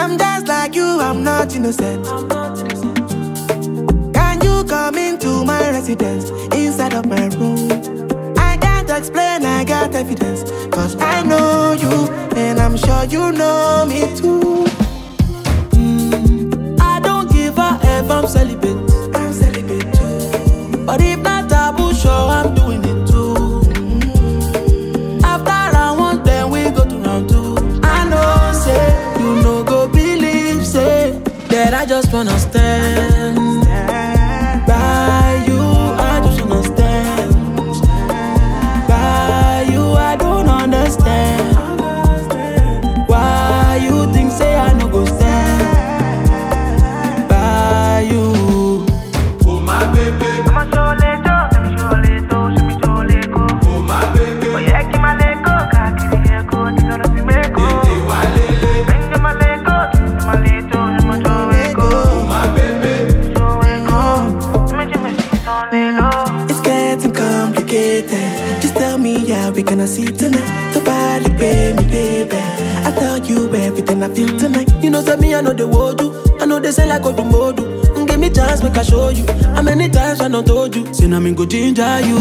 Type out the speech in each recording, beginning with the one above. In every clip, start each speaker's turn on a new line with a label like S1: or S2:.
S1: I'm just like you, I'm not innocent. Can you come into my residence, inside of my room? I can't explain, I got evidence, cause I know you, and I'm sure you know me too. I don't give a F, I'm celibate. I'm celibate too. But if not taboo, sure I'm doing it too. After round one, then we go to round two. I know, say, you know, go believe, say, that I just wanna stand by you. I just wanna stand by you. I don't understand why you think, say, I no go stand by you.
S2: Oh my baby,
S3: I'ma show later, let me show later, show me show later.
S2: oh my baby,
S3: Oh yeah, keep my leg go, kakiri ego, tika na simeko.
S2: Walele,
S3: Bring my leg go, my later, my show ego,
S2: oh my baby,
S3: show ego. Me see on the low.
S1: It's getting complicated. Just tell me, yeah, we gonna see tonight. The body, baby, baby. I tell you everything I feel tonight.
S4: You know, tell me I know the word do. I know they say like go do modu. Give me chance, make I show you. How many times I don't told you? Say, I mean, go ginger you.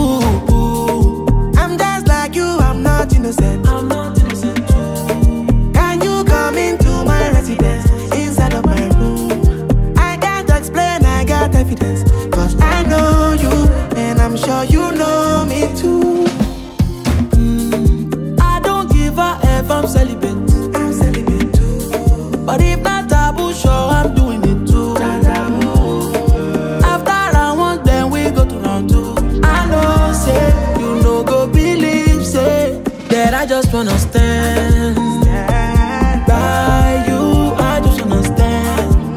S1: I'm just like you, I'm not innocent.
S4: I'm not innocent too.
S1: Can you come into my residence, inside of my room? I can't explain, I got evidence, cause I know you, and I'm sure you know me too.
S4: I don't give a F, I'm celibate.
S1: I'm celibate too.
S4: But if not taboo, sure I'm doing it too. After round one, then we go to round two. I know, say, you know, go believe, say, that I just wanna stand by you. I just wanna stand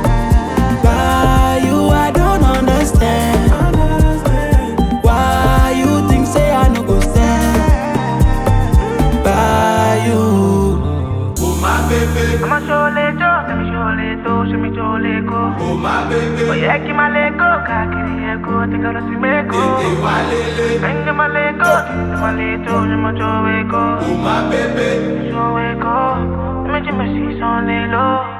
S4: by you. I don't understand why you think, say, I no go stand by you.
S2: oh my baby,
S3: I'ma show later, let me show later, show me show later.
S2: oh my
S3: Oh
S2: baby,
S3: yeah, keep my leg go, kakiri ego, tika na simeko.
S2: Walele,
S3: Bring my leg go, my later, my show ego,
S2: oh my baby.
S3: show ego. Me see on the low.